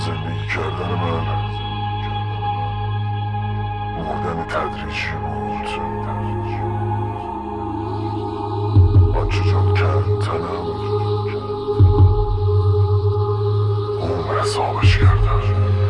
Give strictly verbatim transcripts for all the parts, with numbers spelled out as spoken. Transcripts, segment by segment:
زندگی کردن من مردن تدریجی بود. آنچه جان کرد تنم عمر حسابش کردم.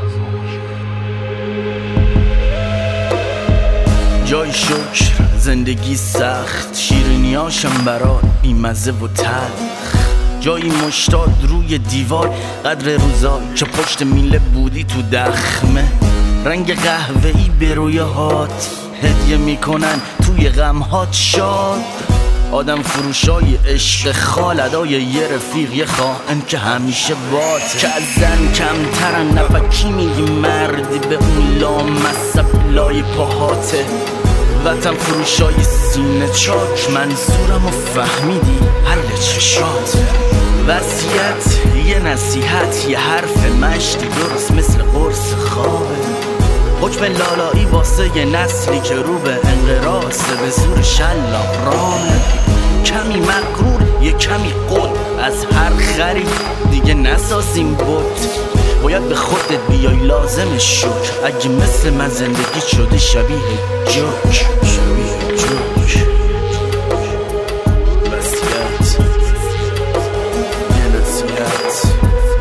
جای شکر زندگی سخت، شیرینیاشم برات بیمزه و تلخ. جایی مشتاق روی دیوار، قدر روزایی که پشت میله بودی تو دخمه. رنگ قهوه‌ای به رویاهات هدیه میکنن توی غمهات شاد. آدم فروشای عشق خال، ادای یه رفیق یه خواهن که همیشه باته. که از زن کمترن نفکی میگی مردی به اون لامصب لای پاهاته. وطن فروشای سینه چاک، منظورم و فهمیدی حل چشاته. وصیت یه نصیحت یه حرف مشتی درست مثل قرص خوابه. حکم لالایی واسه یه نسلی که رو به انقراضه، به زور شلاق رامه. کمی مغرور یه کمی قد، از هر خرید دیگه نسازیم بود. باید به خودت بیای لازم شکر، اگه مثل من زندگی شده شبیه جوک. شبیه جوک. وصیت یه نصیحت،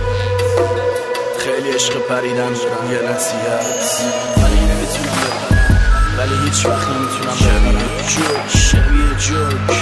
خیلی عشق پریدن دارم. یه نصیحت ولی نمیتونم ببرم، ولی هیچ وقت نمیتونم ببرم. جوک شبیه جوک.